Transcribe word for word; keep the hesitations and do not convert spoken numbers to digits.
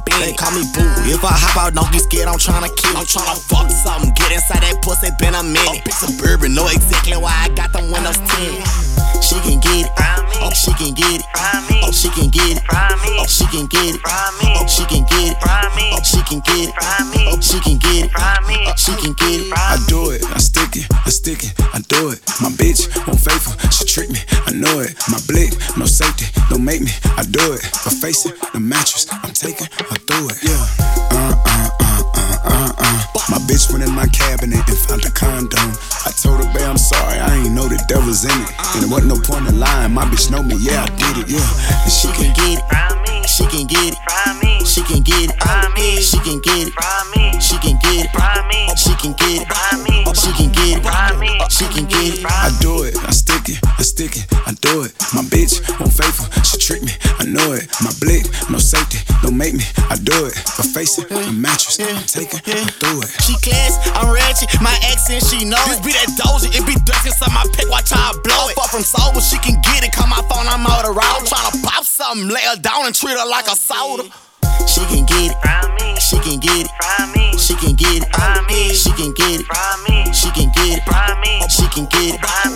bend. They call me boo. If I hop out, don't get scared, I'm tryna kill. I'm tryna fuck something, get inside that pussy, been a minute. Oh, suburban, know exactly why I got them windows tinted. She can get it, oh she can get it, oh she can get it, oh she can get it, oh she can get it, oh she can get it, oh she can get it, oh she can get it. I do it, I stick it, I stick it, I do it. My bitch won't faithful, she trick me, I know it. My blick, no safety, don't make me, I do it. But face it, the mattress, I'm taking, I do it. Yeah, uh uh uh uh uh uh. My bitch went in my cabinet and found a condom. I told her, babe, I'm sorry, I ain't know that that was in it. And there wasn't no point in lying, my bitch know me, yeah, I did it, yeah. And she can get it, she can get it, she can get it, she can get it, she can get it, she can get it, she can get it, she can get it. I do it, I stick it, I stick it, I do it. My bitch won't faithful, she trick me, I know it. My blick, no safety, don't make me, I do it. But face it, the mattress, I'm taking, I do it. She class, I'm ratchet, my accent, she know it. This be that Doja, it be dirty inside my pick, watch how I blow it. Far from sober, she can get it, call my phone, I'm out of route. Tryna pop something, lay her down and treat her like a soda. She can get it, she can get it, she can get it, she can get it, she can get it, she can get it,